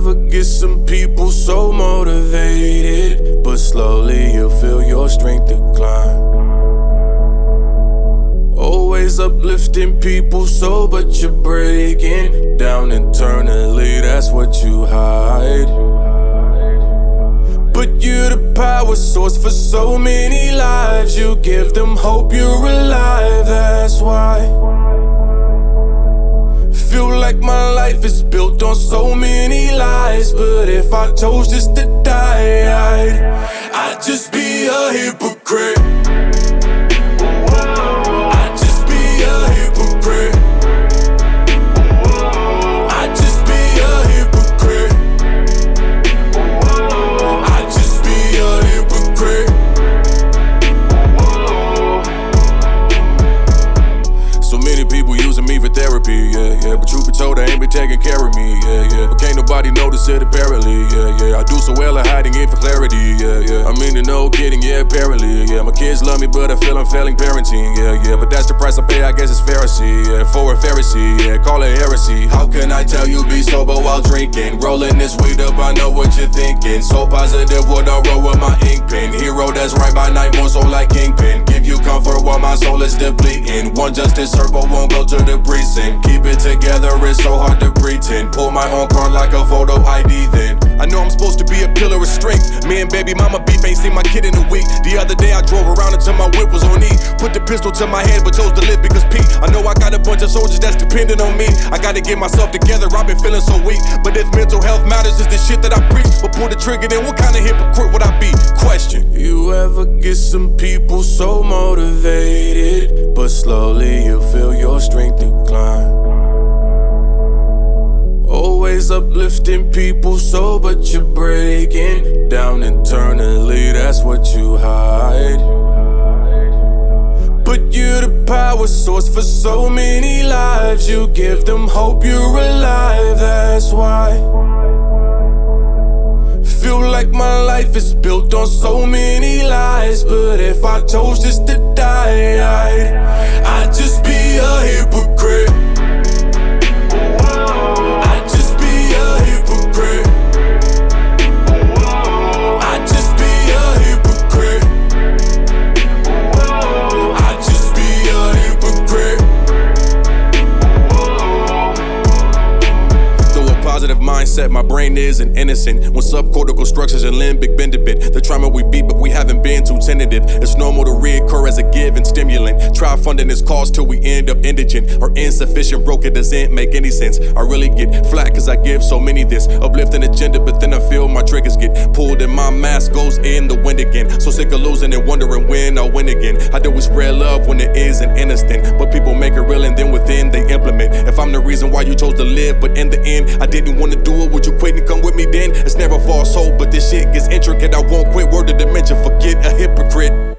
ever get some people so motivated, but slowly you'll feel your strength decline? Always uplifting people so, but you're breaking down internally, that's what you hide. But you're the power source for so many lives. You give them hope you're alive, that's why. Feel like my life is built on so many lies, but if I chose just to die, I'd just be a hypocrite. I'd just be a hypocrite. I'd just be a hypocrite. I'd just be a hypocrite. So many people using me for therapy, yeah. But truth be told, they ain't been taking care of me, yeah. But can't nobody notice it apparently, yeah. I do so well at hiding it for clarity, yeah. I mean, no kidding, yeah, apparently, yeah. My kids love me, but I feel I'm failing parenting, yeah. But that's the price I pay, I guess it's Pharisee, yeah. For a Pharisee, yeah, call it heresy. How can I tell you be sober while drinking? Rolling this weed up, I know what you're thinking. So positive, what I roll with my ink pen. Hero that's right by night, more so like Kingpin. Give you comfort while my soul is depleting. One justice circle won't go to the precinct. Keep it together, it's so hard to pretend. Pull my own card like a photo ID then. I know I'm supposed to be a pillar of strength. Me and baby mama beef, ain't seen my kid in a week. The other day I drove around until my whip was on E. Put the pistol to my head but chose to live because Pete. I know I got a bunch of soldiers that's dependent on me. I gotta get myself together, I've been feeling so weak. But if mental health matters, is the shit that I preach. But pull the trigger, then what kind of hypocrite would I be? Question. You ever get some people so motivated, but slowly you feel your strength decline? Always uplifting people so, but you're breaking down internally, that's what you hide. But you're the power source for so many lives. You give them hope you're alive, that's why. Feel like my life is built on so many lies, but if I chose just to die, I'd just be a hypocrite. I'd just be a hypocrite. I'd just be a hypocrite. I'd just be a hypocrite. Though a positive mindset, my brain isn't innocent. When subcortical structures and limbic bend a bit, the trauma we beat, but we haven't been too tentative. It's normal to reoccur as a given stimulant. Try funding this cause till we end up indigent or insufficient. Broke, it doesn't make any sense. I really get flat cause I give so many this uplifting agenda, but then I feel my triggers get pulled and my mask goes in the wind again. So sick of losing and wondering when I'll win again. How do we spread love when it isn't instant? But people make it real and then within they implement. If I'm the reason why you chose to live, but in the end I didn't want to do it, would you quit and come with me then? It's never false hope, but this shit gets intricate. I won't quit, word of dementia, forget a hypocrite.